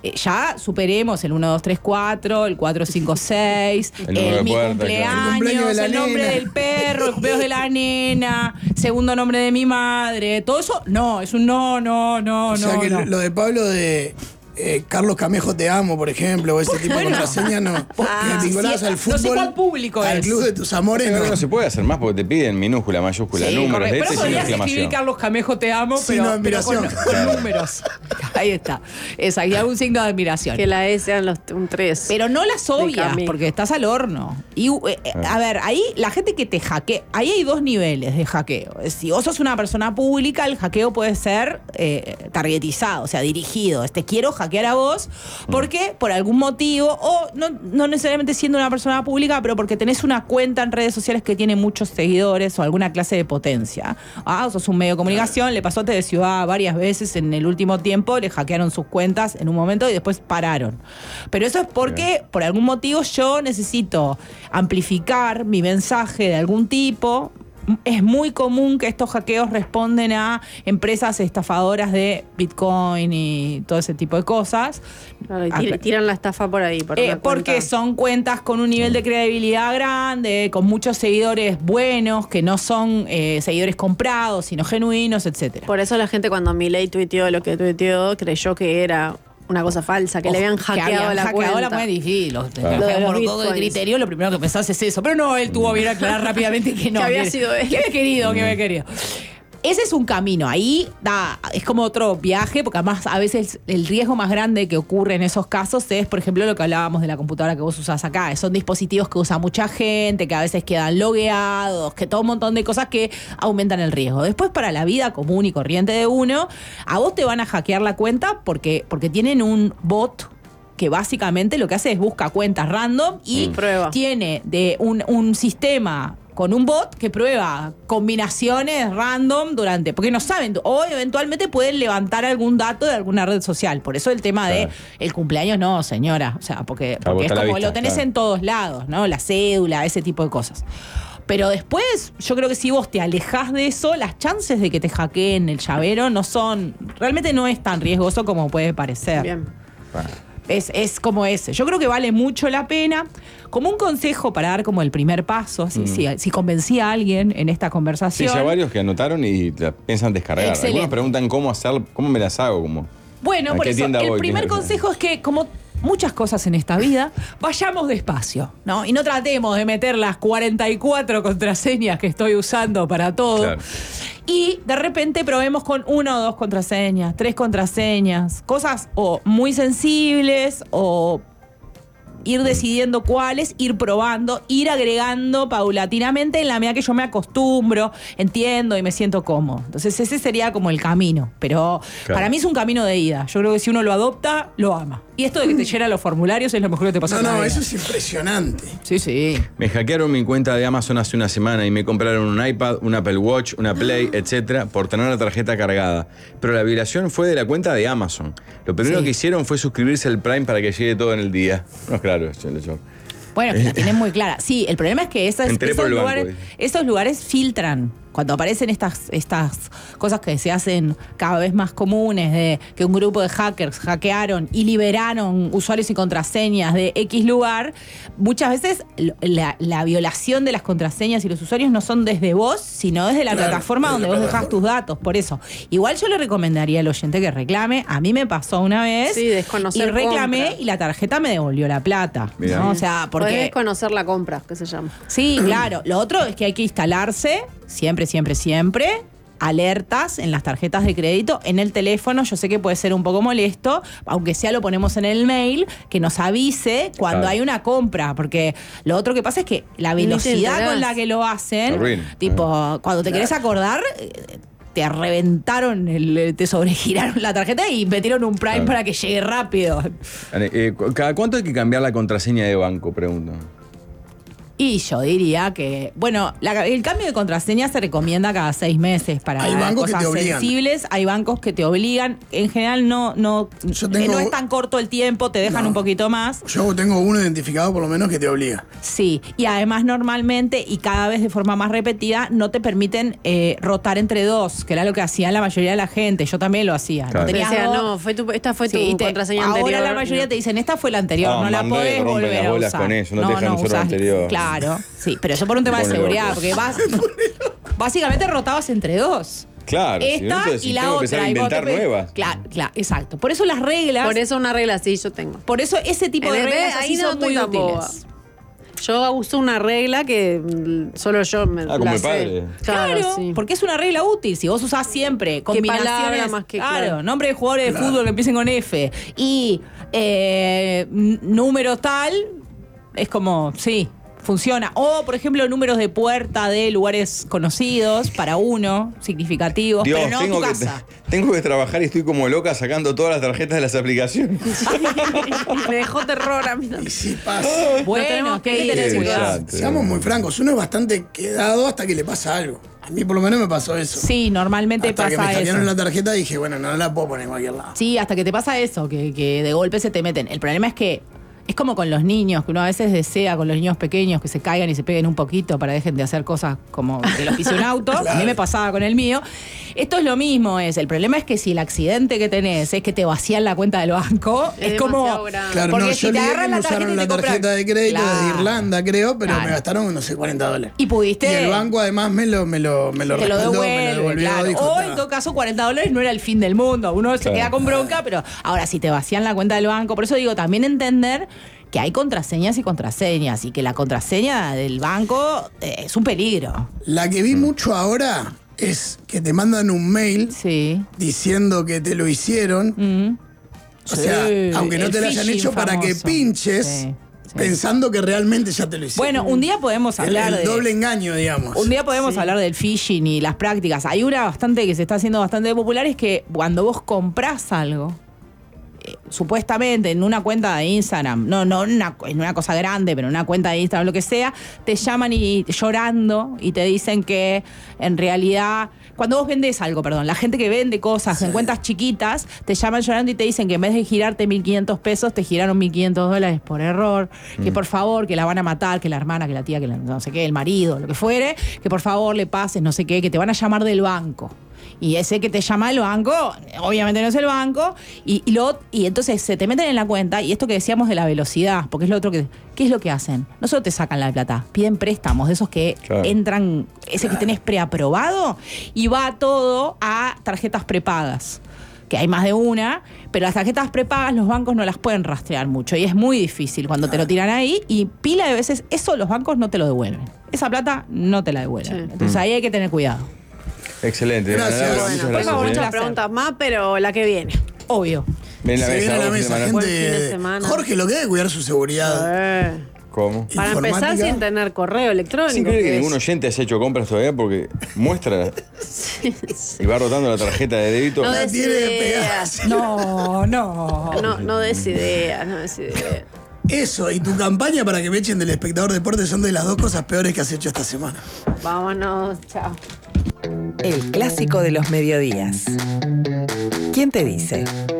Ya superemos el 1, 2, 3, 4, el 4, 5, 6, El número de mi puerta, cumpleaños, claro. El cumpleaños de la el nombre nena. del perro, el cumpleaños de la nena, segundo nombre de mi madre. Todo eso, no, es un no. O sea que no. lo de Pablo de Carlos Camejo te amo, por ejemplo, o ese tipo de Bueno. contraseña no. Que vinculás al no sé fútbol, cuál público al es. club de tus amores, Pero no. no se puede hacer más porque te piden minúscula, mayúscula, Sí, números, correcto. letras Pero y podrías escribir exclamación. Carlos Camejo te amo, Signo de pero con admiración. números. Ahí está. Es ahí un signo de admiración. Que la E sean un 3. Pero no las obvias, Camejo. porque estás al horno. Y, a ver, ahí la gente que te hackea, ahí hay dos niveles de hackeo. Si vos sos una persona pública, el hackeo puede ser targetizado, o sea, dirigido. Te quiero hackear a vos porque por algún motivo, o no necesariamente siendo una persona pública, pero porque tenés una cuenta en redes sociales que tiene muchos seguidores o alguna clase de potencia. Sos un medio de comunicación, le pasó a TV Ciudad varias veces en el último tiempo, le hackearon sus cuentas en un momento y después pararon. Pero eso es porque, por algún motivo, yo necesito amplificar mi mensaje de algún tipo. Es muy común que estos hackeos responden a empresas estafadoras de Bitcoin y todo ese tipo de cosas. Claro, y tiran la estafa por ahí. Por una Porque cuenta. son cuentas con un nivel de credibilidad grande, con muchos seguidores buenos, que no son seguidores comprados, sino genuinos, etcétera. Por eso la gente cuando Milei tuiteó lo que tuiteó creyó que era una cosa falsa, que le habían hackeado la cuenta. cuenta. Y Lo de los por bitcoins. criterio, lo primero que pensás es eso. Pero no, él tuvo bien aclarar rápidamente que no. Que había sido él. Que había querido. Ese es un camino. Ahí es como otro viaje, porque además a veces el riesgo más grande que ocurre en esos casos es, por ejemplo, lo que hablábamos de la computadora que vos usás acá. Son dispositivos que usa mucha gente, que a veces quedan logueados, que todo un montón de cosas que aumentan el riesgo. Después, para la vida común y corriente de uno, a vos te van a hackear la cuenta porque tienen un bot que básicamente lo que hace es busca cuentas random y Prueba. tiene de un sistema con un bot que prueba combinaciones random porque no saben, o eventualmente pueden levantar algún dato de alguna red social. Por eso el tema de el cumpleaños no, señora. O sea, porque Claro, es está a la como vista, lo tenés claro. en todos lados, ¿no? La cédula, ese tipo de cosas. Pero después, yo creo que si vos te alejás de eso, las chances de que te hackeen el llavero realmente no es tan riesgoso como puede parecer. Bien. Es como ese. Yo creo que vale mucho la pena. Como un consejo para dar como el primer paso, si convencí a alguien en esta Sí, conversación. ya varios que anotaron y la piensan descargar. Excelente. Algunos preguntan cómo me las hago, Bueno, ¿a por qué eso, tienda el voy? primer consejo es que, como muchas cosas en esta vida, vayamos despacio, ¿no? Y no tratemos de meter las 44 contraseñas que estoy usando para todo. Claro. Y de repente probemos con 1 o 2 contraseñas, 3 contraseñas, cosas o muy sensibles o ir decidiendo cuáles, ir probando, ir agregando paulatinamente en la medida que yo me acostumbro, entiendo y me siento cómodo. Entonces ese sería como el camino. Pero Claro. para mí es un camino de ida. Yo creo que si uno lo adopta, lo ama. Y esto de que te llenan los formularios es lo mejor que te pasa en la No, vida. eso es impresionante. Sí, sí. Me hackearon mi cuenta de Amazon hace una semana y me compraron un iPad, un Apple Watch, una Play, etcétera, por tener la tarjeta cargada. Pero la violación fue de la cuenta de Amazon. Lo primero Sí. que hicieron fue suscribirse al Prime para que llegue todo en el día. No, claro, yo. Bueno, que la tienen muy clara. Sí, el problema es que Entré por el banco, esos lugares filtran. Cuando aparecen estas cosas que se hacen cada vez más comunes, de que un grupo de hackers hackearon y liberaron usuarios y contraseñas de X lugar, muchas veces la violación de las contraseñas y los usuarios no son desde vos, sino desde la Claro, plataforma desde donde la vos dejás tus datos. Por eso, igual yo le recomendaría al oyente que reclame. A mí me pasó una vez Sí, desconocer y reclamé compra. y la tarjeta me devolvió la plata. Mirá. ¿no? O sea, Podés porque... desconocer la compra, que se llama. Sí, claro. Lo otro es que hay que instalarse siempre alertas en las tarjetas de crédito, en el teléfono. Yo sé que puede ser un poco molesto, aunque sea lo ponemos en el mail, que nos avise cuando hay una compra, porque lo otro que pasa es que la velocidad con la que lo hacen, tipo, cuando te querés acordar, te reventaron, te sobregiraron la tarjeta y metieron un Prime para que llegue rápido. ¿Cada cuánto hay que cambiar la contraseña de banco? Pregunto. Y yo diría que, bueno, el cambio de contraseña se recomienda cada 6 meses para cosas sensibles. Hay bancos que te obligan. En general no es tan corto el tiempo, te dejan un poquito más. Yo tengo uno identificado por lo menos que te obliga. Sí, y además normalmente y cada vez de forma más repetida no te permiten rotar entre dos, que era lo que hacía la mayoría de la gente. Yo también lo hacía. Claro. Esta fue tu contraseña anterior. Ahora la mayoría te dicen, esta fue la anterior, no la podés volver a usar. Con eso, no te dejan usar la anterior. Claro, sí, pero eso por un tema de seguridad, porque básicamente rotabas entre dos. Claro, esta y la otra. Y inventar nuevas. Claro, exacto. Por eso las reglas. Por eso una regla sí yo tengo. Por eso ese tipo de reglas así son muy útiles. Yo uso una regla que solo yo me como mi padre. Claro, sí. Porque es una regla útil. Si vos usás siempre combinaciones, más que nombre de jugadores de fútbol que empiecen con F y número tal, es como, sí, funciona. O, por ejemplo, números de puerta de lugares conocidos para uno, significativos, Dios, pero no tu casa. Tengo que trabajar y estoy como loca sacando todas las tarjetas de las aplicaciones. Me dejó terror a mí también. Y sí pasa. Bueno, que hay que tener cuidado. Seamos muy francos, uno es bastante quedado hasta que le pasa algo. A mí por lo menos me pasó eso. Sí, normalmente hasta pasa que me eso. hackearon la tarjeta y dije, bueno, no la puedo poner en cualquier lado. Sí, hasta que te pasa eso, que de golpe se te meten. El problema es que es como con los niños, que uno a veces desea con los niños pequeños que se caigan y se peguen un poquito para que dejen de hacer cosas como que los pise un auto. Claro. A mí me pasaba con el mío. Esto es lo mismo, el problema es que si el accidente que tenés es que te vacían la cuenta del banco, es como... Claro, porque no, si te agarran la tarjeta de crédito de Irlanda, creo, pero me gastaron, no sé, $40. Y pudiste... Y el banco además me lo respaldó, me lo devolvió. Claro. Dijo, o en todo caso $40 no era el fin del mundo. Uno se queda con bronca, pero ahora si te vacían la cuenta del banco, por eso digo, también entender que hay contraseñas y contraseñas y que la contraseña del banco es un peligro. La que vi mucho ahora es que te mandan un mail diciendo que te lo hicieron. O sea, aunque no te lo hayan hecho, para que pinches pensando que realmente ya te lo hicieron. Bueno, un día podemos hablar el doble engaño, digamos. Un día podemos hablar del phishing y las prácticas. Hay una que se está haciendo bastante popular, es que cuando vos comprás algo, supuestamente en una cuenta de Instagram, no en una cosa grande, pero en una cuenta de Instagram, lo que sea, te llaman llorando y te dicen que en realidad, cuando vos vendés algo, la gente que vende cosas en cuentas chiquitas, te llaman llorando y te dicen que en vez de girarte $1.500, te giraron $1.500 por error, que por favor, que la van a matar, que la hermana, que la tía, que no sé qué, el marido, lo que fuere, que por favor le pases, no sé qué, que te van a llamar del banco. Y ese que te llama el banco, obviamente no es el banco, y entonces se te meten en la cuenta, y esto que decíamos de la velocidad, porque es lo otro ¿qué es lo que hacen? No solo te sacan la plata, piden préstamos, de esos que entran, ese que tenés preaprobado, y va todo a tarjetas prepagas, que hay más de una, pero las tarjetas prepagas los bancos no las pueden rastrear mucho, y es muy difícil cuando te lo tiran ahí, y pila de veces eso los bancos no te lo devuelven. Esa plata no te la devuelven. Entonces ahí hay que tener cuidado. Excelente. Gracias. Bueno, por favor, muchas preguntas más, pero la que viene. Obvio. Ven Se viene a la mesa, gente. Buen fin de semana. Jorge, lo que debe cuidar su seguridad. ¿Cómo? Para empezar, sin tener correo electrónico. Es increíble que ningún oyente haya hecho compras todavía porque muestra y va rotando la tarjeta de débito. No des ideas. No des ideas, Eso, y tu campaña para que me echen del Espectador Deportes son de las dos cosas peores que has hecho esta semana. Vámonos, chao. El clásico de los mediodías. ¿Quién te dice?